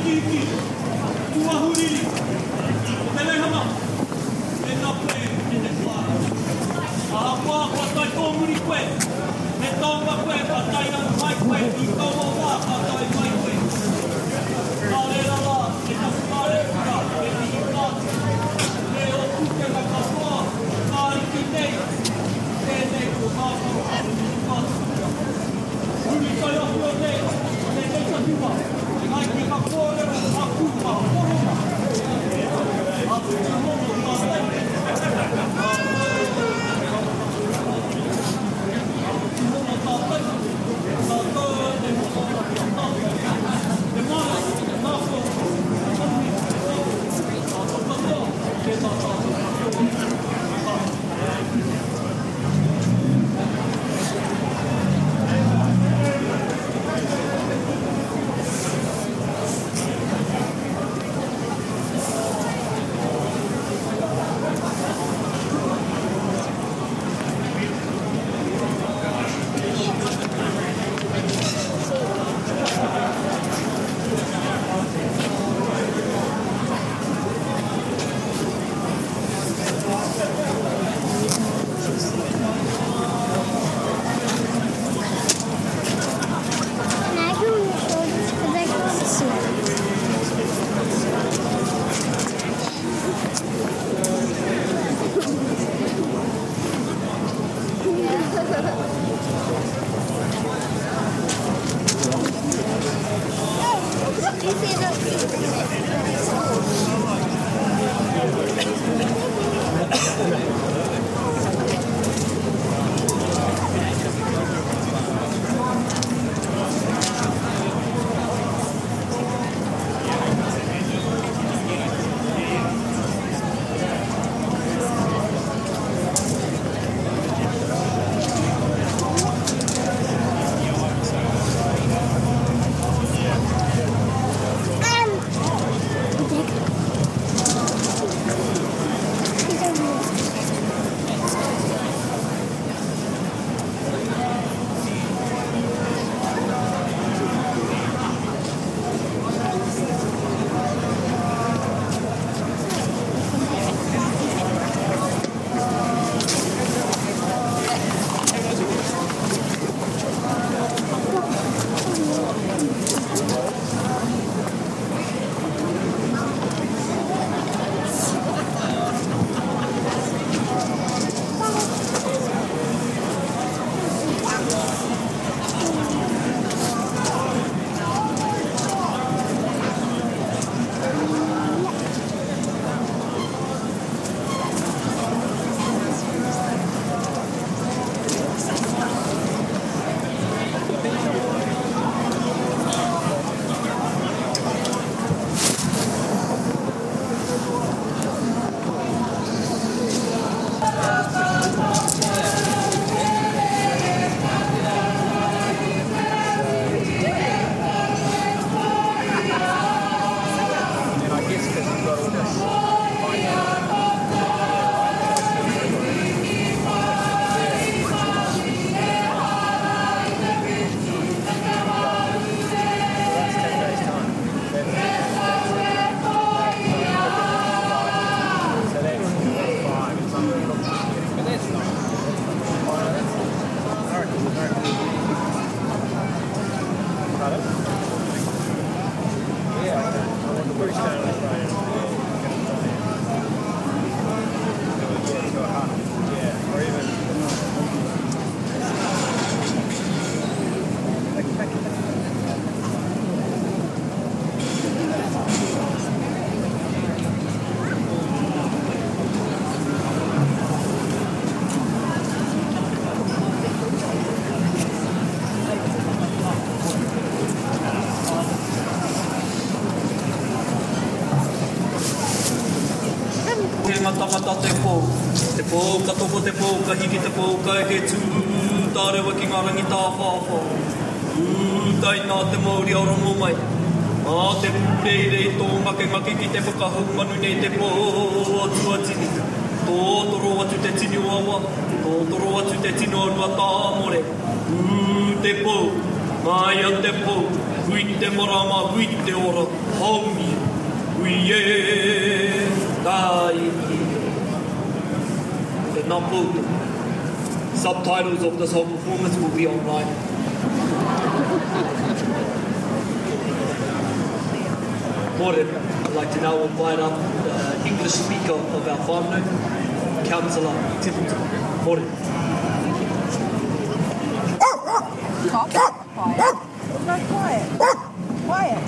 Tangata te pō, ka toko te pō, ka hiki te pō, ka he tū, tā rewa ki ngā rangi tā whāwha. Tai nā te Māori arongo mai, te pūreirei tō ngake ki te whakahau manu nei te pō atua tini. Tō toro atu te tini o awa, tō toro atu te tino arua tā more. Te pō, Mai a te pou, hui te marama, hui te ora, haumi, hui e, tai ki. E nā pou, subtitles of this whole performance will be online. More, I'd like to now invite up the English speaker of our whānau, Councillor Templeton. More. Quiet. No, quiet. Quiet.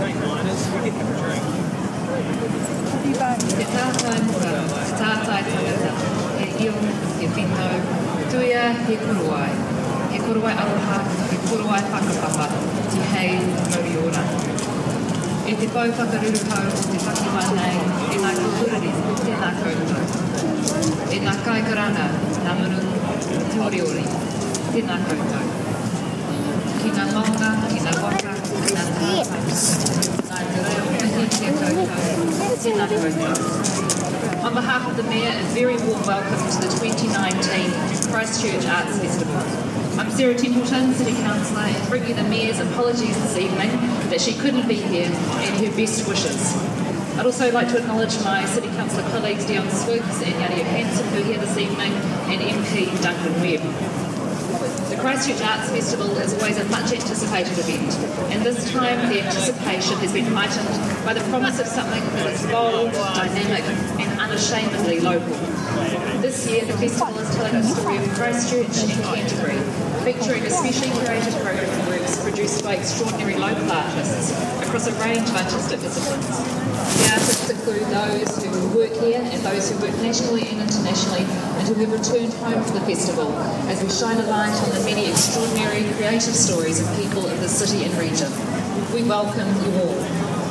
Te tātai mora, te tātai tangata, he io, he whino, tuia he korowai. He korowai aroha, he korowai whakapapa, te hei mauri ora. E te pau whakaruru hau o te whakiwa nei, e nā kukurari, tēnā koutou. E nā kaikaranga, nā munu, te oriori, tēnā koutou. Ki ngā maunga, ki ngā waka, ki ngā tāta, nā te reo mihi te koutou, tēnā koutou. On behalf of the Mayor, a very warm welcome to the 2019 Christchurch Arts Festival. I'm Sarah Templeton, City Councillor, and bring you the Mayor's apologies this evening that she couldn't be here and her best wishes. I'd also like to acknowledge my City Councillor colleagues Dion Swoops and Yadi Johansson who are here this evening, and MP Duncan Webb. The Christchurch Arts Festival is always a much anticipated event, and this time the anticipation has been heightened by the promise of something that is bold, dynamic and unashamedly local. This year the festival is telling a story of Christchurch and Canterbury, featuring especially curated programming works produced by extraordinary local artists across a range of artistic disciplines. The artists include those who work here and those who work nationally and internationally and who have returned home for the festival as we shine a light on the many extraordinary creative stories of people of the city and region. We welcome you all.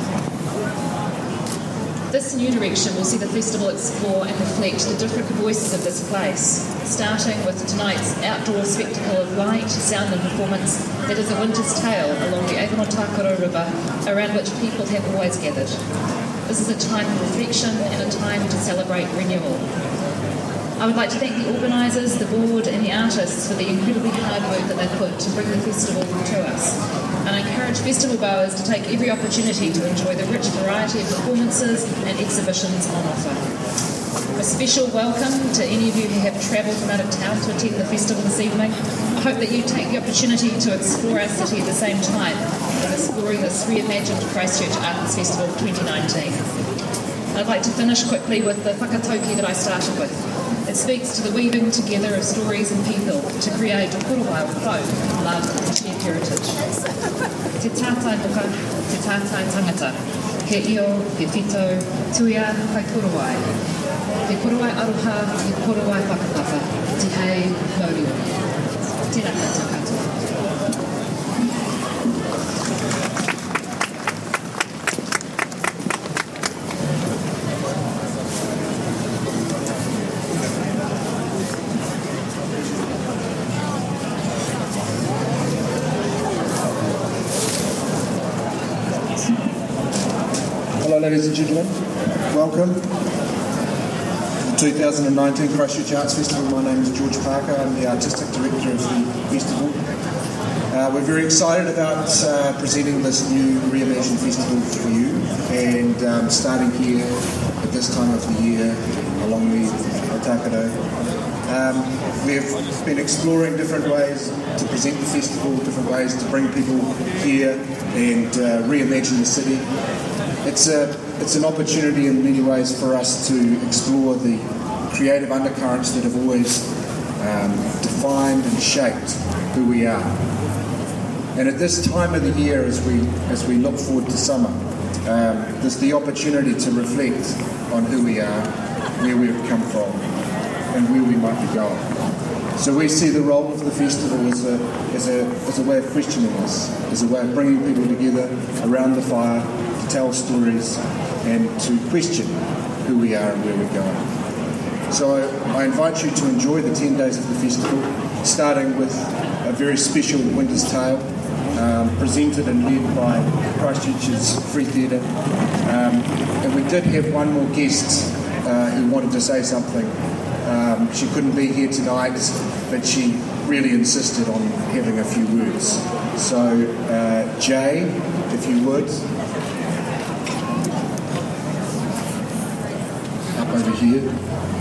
This new direction will see the festival explore and reflect the different voices of this place, starting with tonight's outdoor spectacle of light, sound and performance that is a winter's tale along the Aotearoa River around which people have always gathered. This is a time of reflection and a time to celebrate renewal. I would like to thank the organisers, the board and the artists for the incredibly hard work that they put to bring the festival to us. And I encourage festival goers to take every opportunity to enjoy the rich variety of performances and exhibitions on offer. A special welcome to any of you who have travelled from out of town to attend the festival this evening. I hope that you take the opportunity to explore our city at the same time as exploring this reimagined Christchurch Arts Festival 2019. I'd like to finish quickly with the whakatauki that I started with. It speaks to the weaving together of stories and people to create a korowai of folk, love and shared heritage. Te tātai moka, te tātai tangata, he io, he whito, tuia, kai korowai. He korowai aroha, he korowai whakapapa, te hei mauri ora. Tēnā koutou katoa. Hello ladies and gentlemen, welcome to the 2019 Christchurch Arts Festival. My name is George Parker, I'm the Artistic Director of the festival. We're very excited about presenting this new reimagined festival for you and starting here at this time of the year along the Otakaro. We've been exploring different ways to present the festival, different ways to bring people here and reimagine the city. It's an opportunity in many ways for us to explore the creative undercurrents that have always defined and shaped who we are. And at this time of the year, as we look forward to summer, there's the opportunity to reflect on who we are, where we've come from, and where we might be going. So we see the role of the festival as a way of questioning us, as a way of bringing people together around the fire to tell stories and to question who we are and where we're going. So I invite you to enjoy the 10 days of the festival, starting with a very special Winter's Tale, presented and led by Christchurch's Free Theatre. And we did have one more guest who wanted to say something. She couldn't be here tonight, but she really insisted on having a few words. So, Jay, if you would, up over here.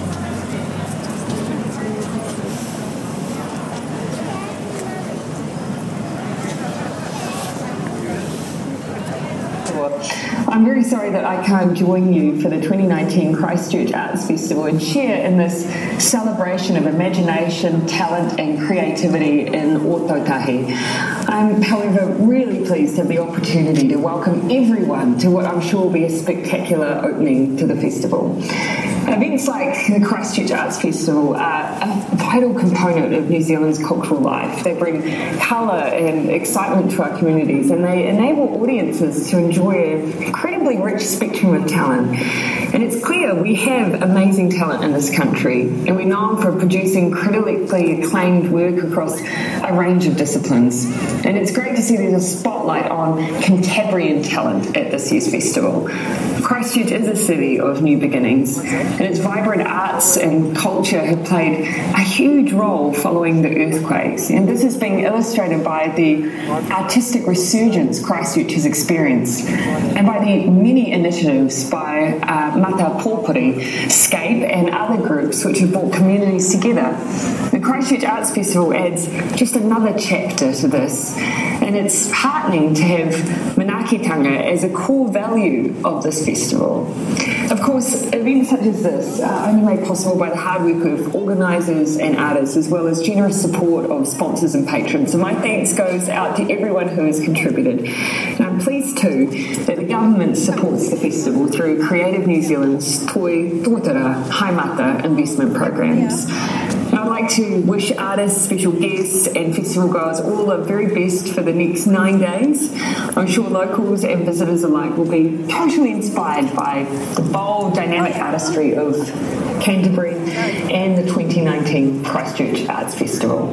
I'm very sorry that I can't join you for the 2019 Christchurch Arts Festival and share in this celebration of imagination, talent and creativity in Ōtautahi. I'm, however, really pleased to have the opportunity to welcome everyone to what I'm sure will be a spectacular opening to the festival. Events like the Christchurch Arts Festival are a vital component of New Zealand's cultural life. They bring colour and excitement to our communities, and they enable audiences to enjoy an incredibly rich spectrum of talent. And it's clear we have amazing talent in this country, and we're known for producing critically acclaimed work across a range of disciplines. And it's great to see there's a spotlight on Cantabrian talent at this year's festival. Christchurch is a city of new beginnings, and its vibrant arts and culture have played a huge role following the earthquakes. And this is being illustrated by the artistic resurgence Christchurch has experienced, and by the many initiatives by Mata Pōpuri, Scape and other groups which have brought communities together. The Christchurch Arts Festival adds just another chapter to this, and it's heartening to have manaakitanga as a core value of this festival. Of course, events such as this are only made possible by the hard work of organisers and artists, as well as generous support of sponsors and patrons. So my thanks goes out to everyone who has contributed. And I'm pleased too that the government supports the festival through Creative New Zealand's Toi Tōtara Haimata investment programs. I'd like to wish artists, special guests and festival goers all the very best for the next 9 days. I'm sure locals and visitors alike will be totally inspired by the bold, dynamic artistry of Canterbury and the 2019 Christchurch Arts Festival.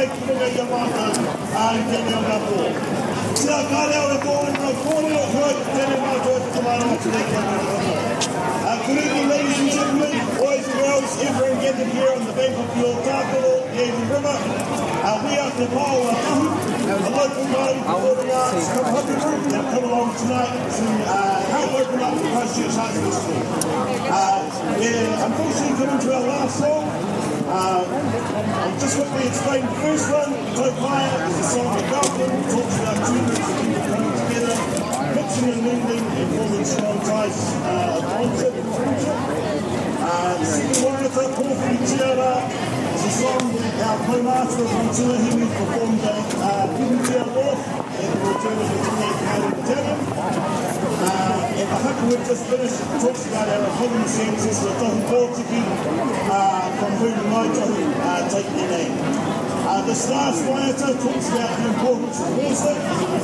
mai kurenga ia mata ai tēnei o ngā pō. Tia kāreo e kōre ngā kōre o hoi tēnei mātua te tamara o tēnei kia kōre. Good evening, ladies and gentlemen, boys and girls, everyone gathered here on the bank of the Otākaro, the Avon River. We are Te Pāo Tahu, a local Māori performing arts community group that come along tonight to help open up the Christchurch Arts Festival. We're unfortunately coming to our last song. I'll just quickly explain the first one. Tau Paia is a song of welcome, talks about two groups of people coming together, mixing and mending and forming strong ties of friendship and friendship. The second one, Kōwhiri Tiara, is a song that our kaumātua of Motuahimi performed at Pihutia North at the return of the 28th Māori Battalion. And the haka we've just finished talks about our holding census, the Tohu Pōtiki, from whom my Tohu take their name. This last waiata talks about the importance of water,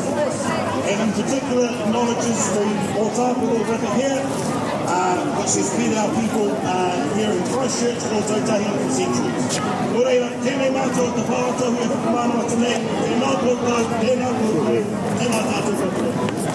and in particular acknowledges the Otākaro River here, which has fed our people here in Christchurch, Otautahi for centuries. Nō reira, tēnei mātua te whātahu e whakamānua tēnei, tēnā kōtau, tēnā kōtau, tēnā tātou kōtau.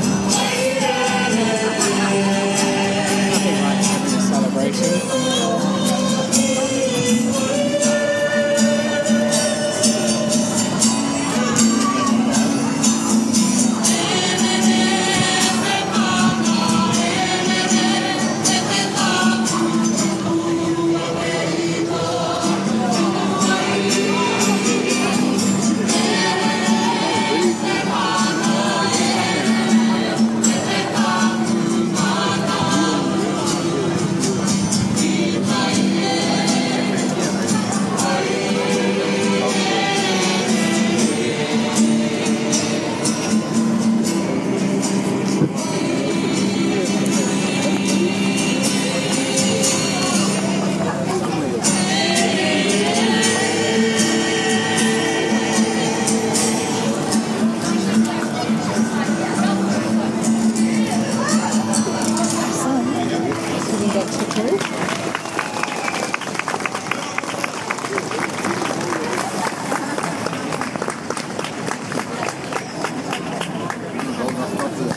Celebration.